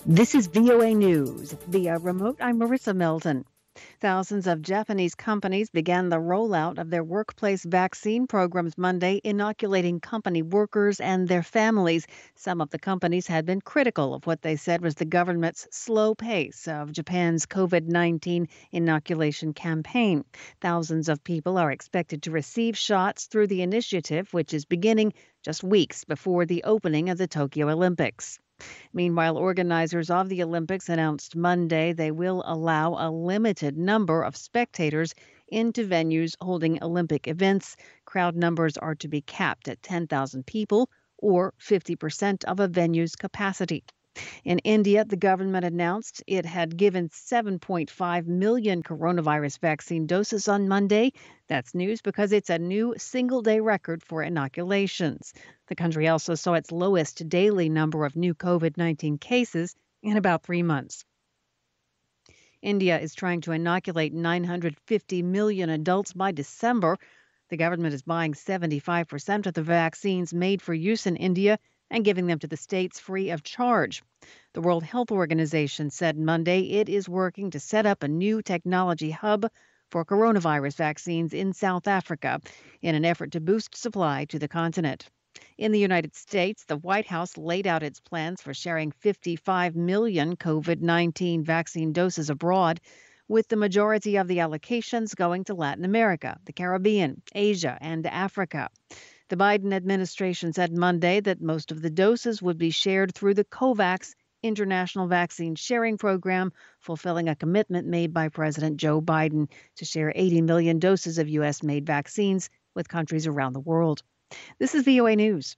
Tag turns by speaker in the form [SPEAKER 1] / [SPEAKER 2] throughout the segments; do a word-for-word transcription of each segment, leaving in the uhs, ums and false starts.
[SPEAKER 1] This is V O A News. Via remote, I'm Marissa Melton. Thousands of Japanese companies began the rollout of their workplace vaccine programs Monday, inoculating company workers and their families. Some of the companies had been critical of what they said was the government's slow pace of Japan's COVID nineteen inoculation campaign. Thousands of people are expected to receive shots through the initiative, which is beginning just weeks before the opening of the Tokyo Olympics. Meanwhile, organizers of the Olympics announced Monday they will allow a limited number of spectators into venues holding Olympic events. Crowd numbers are to be capped at ten thousand people, or fifty percent of a venue's capacity. In India, the government announced it had given seven point five million coronavirus vaccine doses on Monday. That's news because it's a new single-day record for inoculations. The country also saw its lowest daily number of new COVID nineteen cases in about three months. India is trying to inoculate nine hundred fifty million adults by December. The government is buying seventy-five percent of the vaccines made for use in India and giving them to the states free of charge. The World Health Organization said Monday it is working to set up a new technology hub for coronavirus vaccines in South Africa in an effort to boost supply to the continent. In the United States, the White House laid out its plans for sharing fifty-five million COVID nineteen vaccine doses abroad, with the majority of the allocations going to Latin America, the Caribbean, Asia, and Africa. The Biden administration said Monday that most of the doses would be shared through the COVAX International Vaccine Sharing Program, fulfilling a commitment made by President Joe Biden to share eighty million doses of U S-made vaccines with countries around the world. This is V O A News.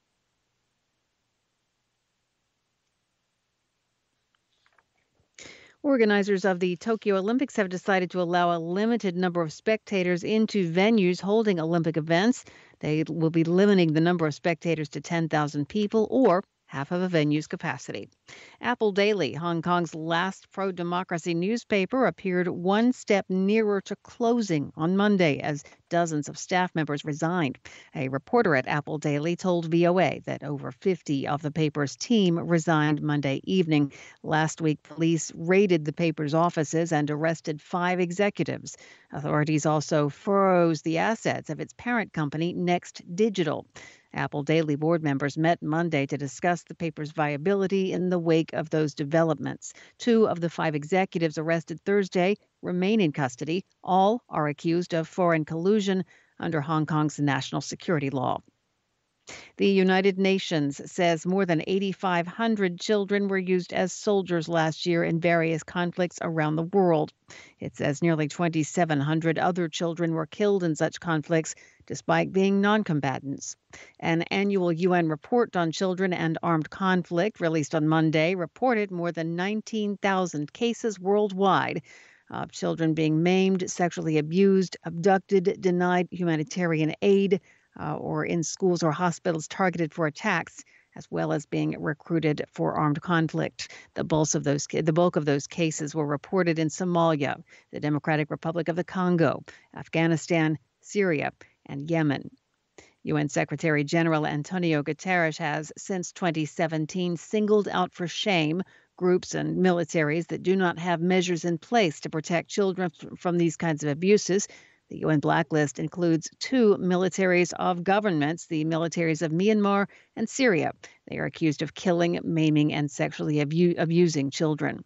[SPEAKER 1] Organizers of the Tokyo Olympics have decided to allow a limited number of spectators into venues holding Olympic events. They will be limiting the number of spectators to ten thousand people, or half of a venue's capacity. Apple Daily, Hong Kong's last pro-democracy newspaper, appeared one step nearer to closing on Monday as dozens of staff members resigned. A reporter at Apple Daily told V O A that over fifty of the paper's team resigned Monday evening. Last week, police raided the paper's offices and arrested five executives. Authorities also froze the assets of its parent company, Next Digital. Apple Daily board members met Monday to discuss the paper's viability in the wake of those developments. Two of the five executives arrested Thursday remain in custody. All are accused of foreign collusion under Hong Kong's national security law. The United Nations says more than eighty-five hundred children were used as soldiers last year in various conflicts around the world. It says nearly twenty-seven hundred other children were killed in such conflicts, despite being non-combatants. An annual U N report on children and armed conflict released on Monday reported more than nineteen thousand cases worldwide of children being maimed, sexually abused, abducted, denied humanitarian aid, Uh, or in schools or hospitals targeted for attacks, as well as being recruited for armed conflict. The bulk of those, the bulk of those cases were reported in Somalia, the Democratic Republic of the Congo, Afghanistan, Syria, and Yemen. U N Secretary General Antonio Guterres has, since twenty seventeen, singled out for shame groups and militaries that do not have measures in place to protect children from these kinds of abuses. The U N blacklist includes two militaries of governments, the militaries of Myanmar and Syria. They are accused of killing, maiming, and sexually abu- abusing children.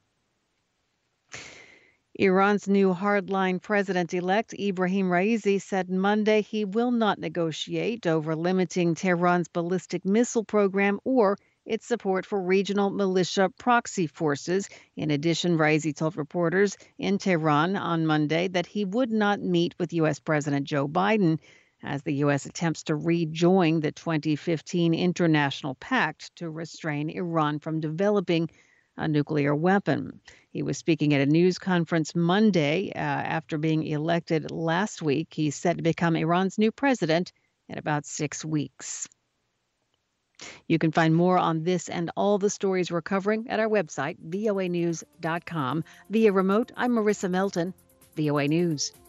[SPEAKER 1] Iran's new hardline president-elect, Ibrahim Raisi, said Monday he will not negotiate over limiting Tehran's ballistic missile program or its support for regional militia proxy forces. In addition, Raisi told reporters in Tehran on Monday that he would not meet with U S. President Joe Biden as the U S attempts to rejoin the twenty fifteen international pact to restrain Iran from developing a nuclear weapon. He was speaking at a news conference Monday uh, after being elected last week. He's set to become Iran's new president in about six weeks. You can find more on this and all the stories we're covering at our website, V O A news dot com. Via remote, I'm Marissa Melton, V O A News.